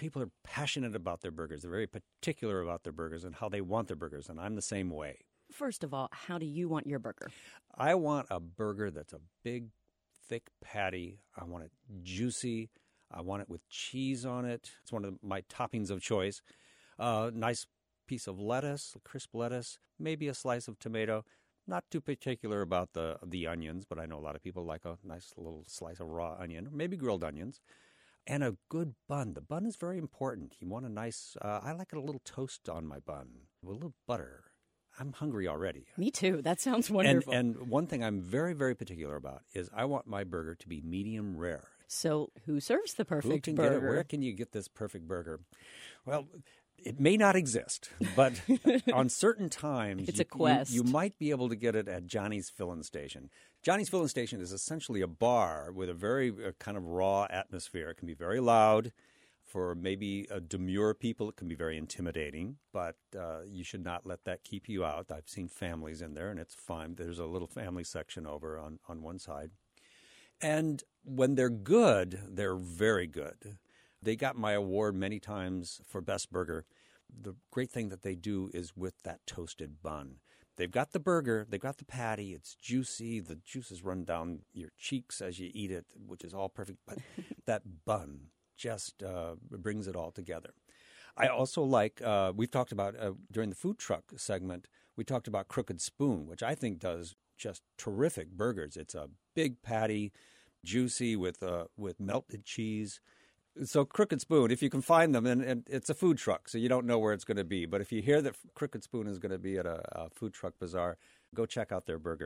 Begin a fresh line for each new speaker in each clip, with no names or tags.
people are passionate about their burgers. They're very particular about their burgers and how they want their burgers, and I'm the same way.
First of all, how do you want your burger?
I want a burger that's a big, thick patty. I want it juicy. I want it with cheese on it. It's one of my toppings of choice. Nice piece of lettuce, crisp lettuce, maybe a slice of tomato. Not too particular about the onions, but I know a lot of people like a nice little slice of raw onion, or maybe grilled onions. And a good bun. The bun is very important. You want a nice, I like a little toast on my bun, with a little butter. I'm hungry already.
Me too. That sounds wonderful.
And one thing I'm very, very particular about is I want my burger to be medium rare.
So who serves the perfect
Who can
burger?
get it? Where can you get this perfect burger? Well, it may not exist, but on certain times,
it's a quest.
You might be able to get it at Johnny's Fillin' Station. Johnny's Fillin' Station is essentially a bar with a very kind of raw atmosphere. It can be very loud. For maybe demure people, it can be very intimidating, but you should not let that keep you out. I've seen families in there, and it's fine. There's a little family section over on one side. And when they're good, they're very good. They got my award many times for Best Burger. The great thing that they do is with that toasted bun. They've got the burger, they've got the patty, it's juicy, the juices run down your cheeks as you eat it, which is all perfect. But that bun just brings it all together. I also like, we've talked about, during the food truck segment, we talked about Crooked Spoon, which I think does just terrific burgers. It's a big patty, juicy with melted cheese. So Crooked Spoon, if you can find them, and it's a food truck, so you don't know where it's going to be. But if you hear that Crooked Spoon is going to be at a food truck bazaar, go check out their burger.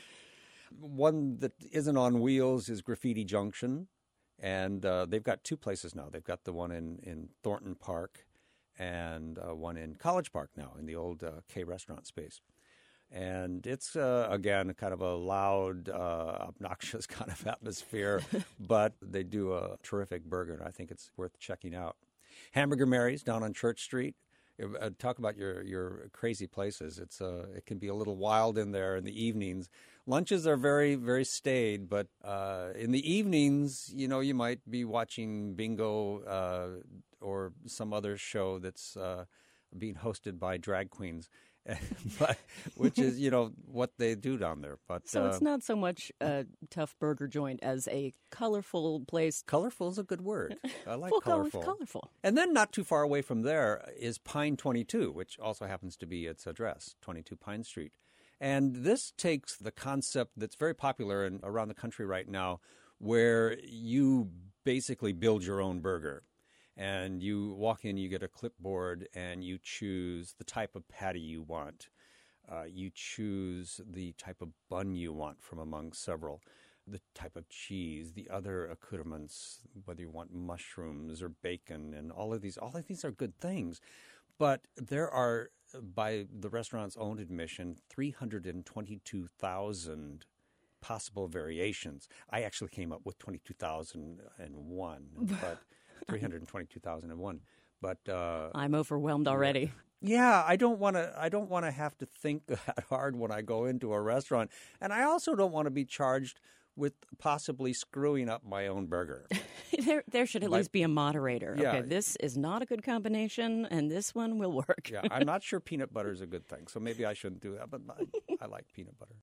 One that isn't on wheels is Graffiti Junction, and they've got two places now. They've got the one in Thornton Park and one in College Park now in the old K restaurant space. And it's, again, kind of a loud, obnoxious kind of atmosphere, but they do a terrific burger, and I think it's worth checking out. Hamburger Mary's down on Church Street. Talk about your crazy places. It can be a little wild in there in the evenings. Lunches are very, very staid, but in the evenings, you might be watching bingo or some other show that's being hosted by drag queens. But which is, what they do down there. But
so it's not so much a tough burger joint as a colorful place.
Colorful is a good word. I like
colorful. Colorful.
And then not too far away from there is Pine 22, which also happens to be its address, 22 Pine Street. And this takes the concept that's very popular around the country right now, where you basically build your own burger. And you walk in, you get a clipboard, and you choose the type of patty you want. You choose the type of bun you want from among several, the type of cheese, the other accoutrements, whether you want mushrooms or bacon, and all of these are good things. But there are, by the restaurant's own admission, 322,000 possible variations. I actually came up with 22,001, but 322,001. But
I'm overwhelmed already.
Yeah, I don't want to have to think that hard when I go into a restaurant, and I also don't want to be charged with possibly screwing up my own burger.
There should at least be a moderator.
Yeah.
Okay, this is not a good combination, and this one will work.
Yeah, I'm not sure peanut butter is a good thing, so maybe I shouldn't do that, but I like peanut butter.